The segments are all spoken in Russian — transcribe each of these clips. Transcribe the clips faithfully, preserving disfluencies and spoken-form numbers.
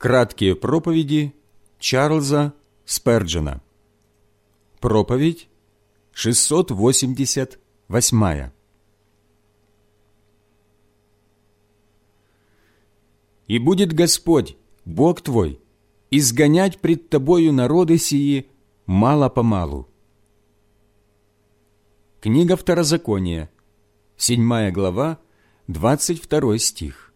Краткие проповеди Чарльза Сперджена. Проповедь шестьсот восемьдесят восьмая. «И будет Господь, Бог твой, изгонять пред тобою народы сии мало-помалу». Книга Второзакония, седьмая глава, двадцать второй стих.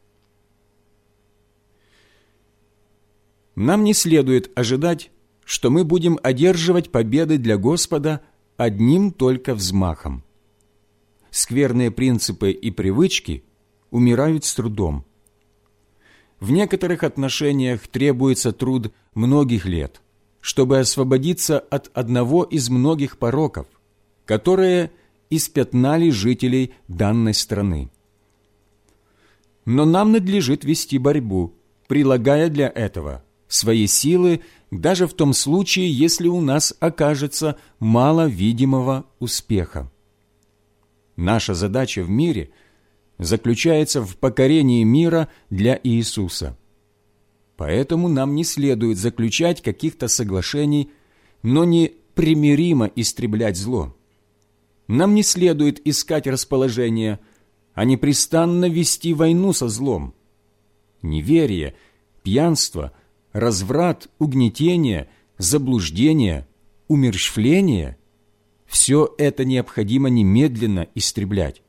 Нам не следует ожидать, что мы будем одерживать победы для Господа одним только взмахом. Скверные принципы и привычки умирают с трудом. В некоторых отношениях требуется труд многих лет, чтобы освободиться от одного из многих пороков, которые испятнали жителей данной страны. Но нам надлежит вести борьбу, прилагая для этого свои силы, даже в том случае, если у нас окажется мало видимого успеха. Наша задача в мире заключается в покорении мира для Иисуса. Поэтому нам не следует заключать каких-то соглашений, но не примиримо истреблять зло. Нам не следует искать расположения, а непрестанно вести войну со злом. Неверие, пьянство, разврат, угнетение, заблуждение, умерщвление – все это необходимо немедленно истреблять.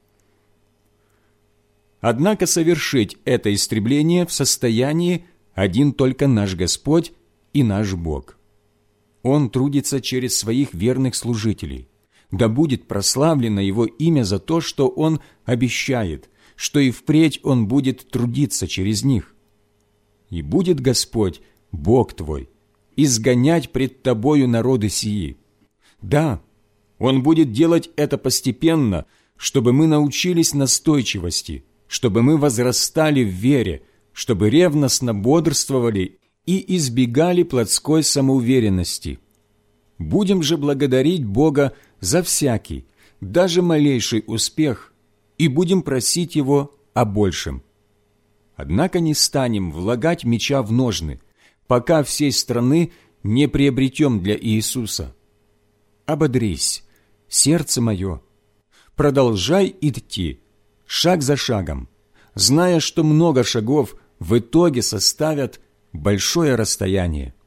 Однако совершить это истребление в состоянии один только наш Господь и наш Бог. Он трудится через своих верных служителей. Да будет прославлено Его имя за то, что Он обещает, что и впредь Он будет трудиться через них. И будет Господь, Бог твой, изгонять пред тобою народы сии. Да, Он будет делать это постепенно, чтобы мы научились настойчивости, чтобы мы возрастали в вере, чтобы ревностно бодрствовали и избегали плотской самоуверенности. Будем же благодарить Бога за всякий, даже малейший успех, и будем просить Его о большем. Однако не станем влагать меча в ножны, пока всей страны не приобретем для Иисуса. Ободрись, сердце мое, продолжай идти, шаг за шагом, зная, что много шагов в итоге составят большое расстояние.